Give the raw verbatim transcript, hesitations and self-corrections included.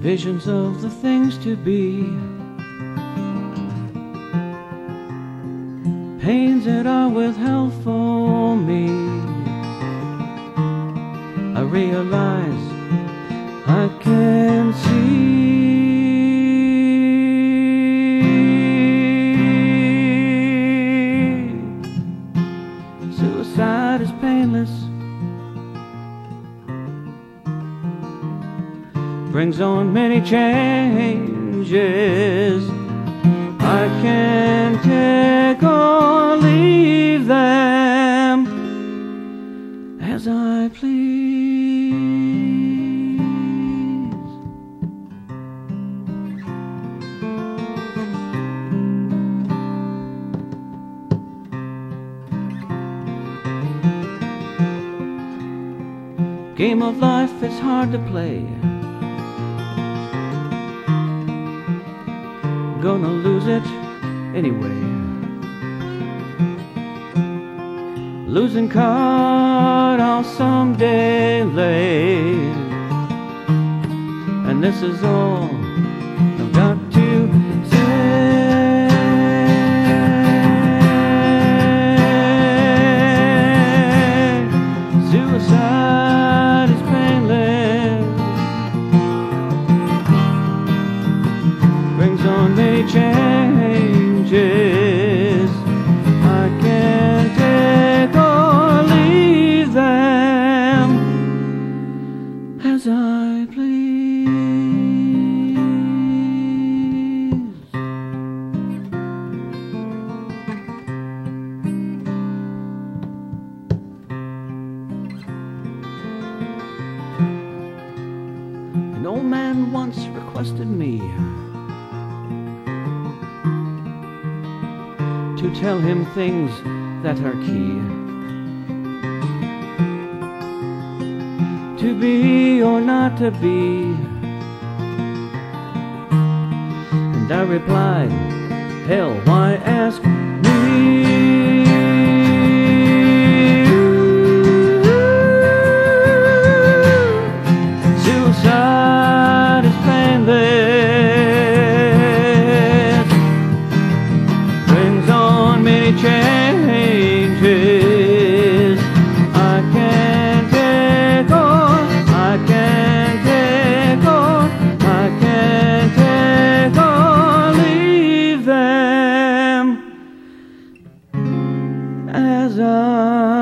visions of the things to be, pains that are withheld for me. I realize I can see suicide is painless, brings on many changes. I can take or leave them as I please. Game of life is hard to play, gonna lose it anyway. Losing card I'll someday lay, and this is all I've got to say. Suicide is painless, brings on many changes. I can't take or leave them as I please. An old man once requested me to tell him things that are key, to be or not to be. And I replied, hell, why ask me? Suicide is painless, brings on many changes. I can't take on, I can't take on, I can't take or leave them as I